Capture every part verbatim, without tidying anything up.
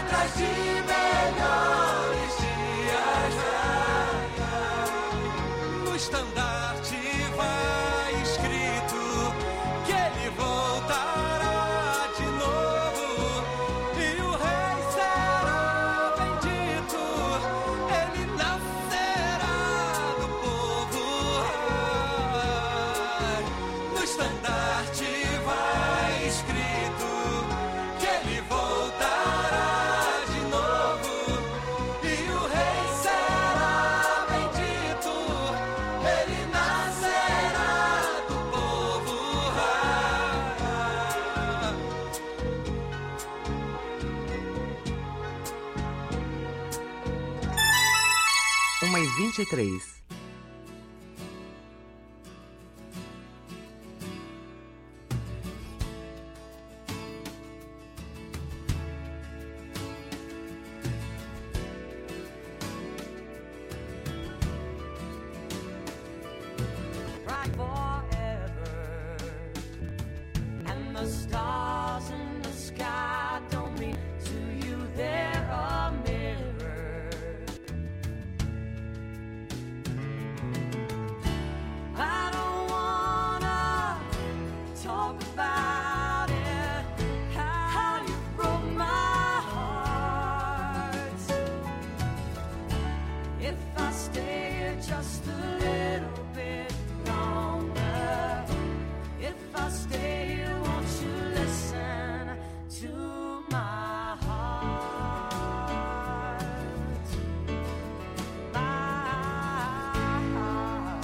atrás de melhores dias. No estandarte vai escrito que ele voltará de novo e o rei será bendito. Ele nascerá do povo. No estandarte vai escrito que ele voltará de novo e o rei será bendito. Ele nascerá do povo. Uma e vinte e três. Right forever, and the stars in the sky don't mean to you they're a mirror. I don't wanna talk about it, how you broke my heart. If I stay here just a little bit longer, if I stay here, won't you listen to my heart? My heart.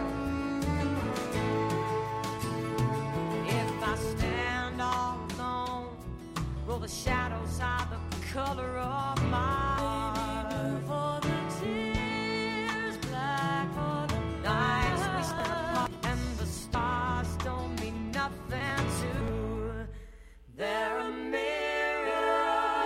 If I stand all alone, will the shadows hide the color of my heart? Blue for the tears, black for the nights we spent apart, and the stars don't mean nothing to. They're a mirror.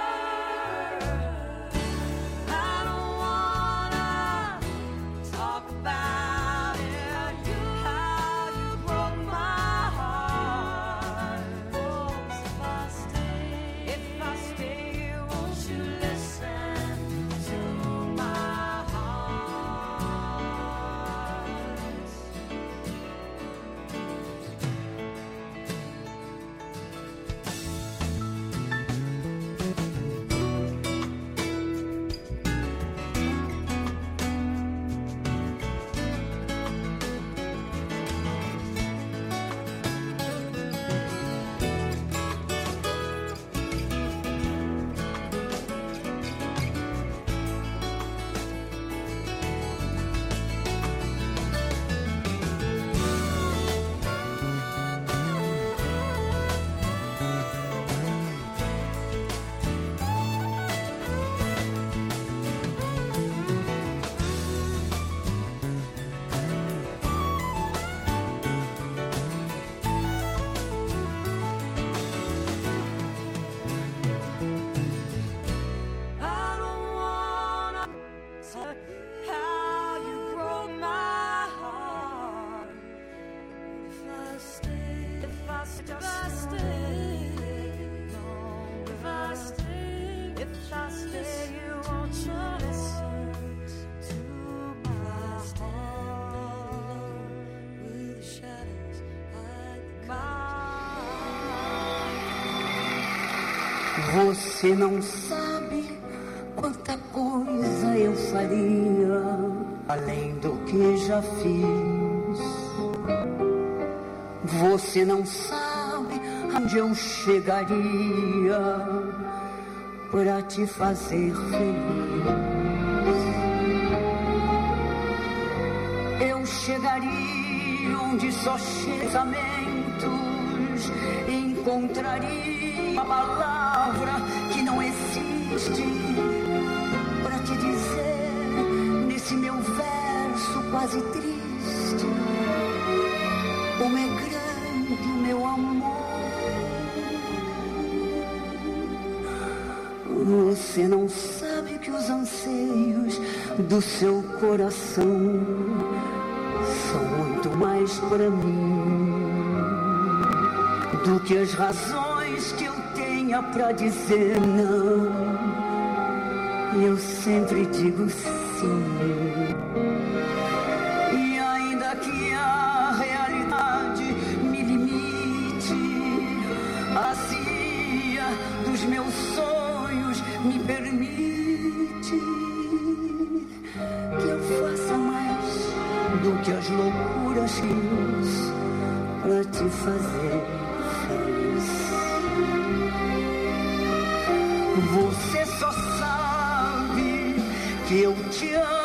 I don't wanna talk about it, how you broke my heart. If I stay, if I stay here, won't you listen to my heart? I don't wanna talk how you broke my heart. If I stay, if I stay, if I stay, if I stay, you won't you listen to my heart? With the shadows hide the Você não sabe quanta coisa eu faria além do que já fiz. Você não sabe onde eu chegaria pra te fazer feliz. Eu chegaria onde só pensamentos encontraria a palavra que não existe pra te dizer nesse meu verso quase triste como é grande o meu amor. Você não sabe que os anseios do seu coração são muito mais pra mim do que as razões que eu tenho tenha pra dizer não, eu sempre digo sim. E ainda que a realidade me limite, a cia dos meus sonhos me permite que eu faça mais do que as loucuras fiz pra te fazer feliz. Você só sabe que eu te amo.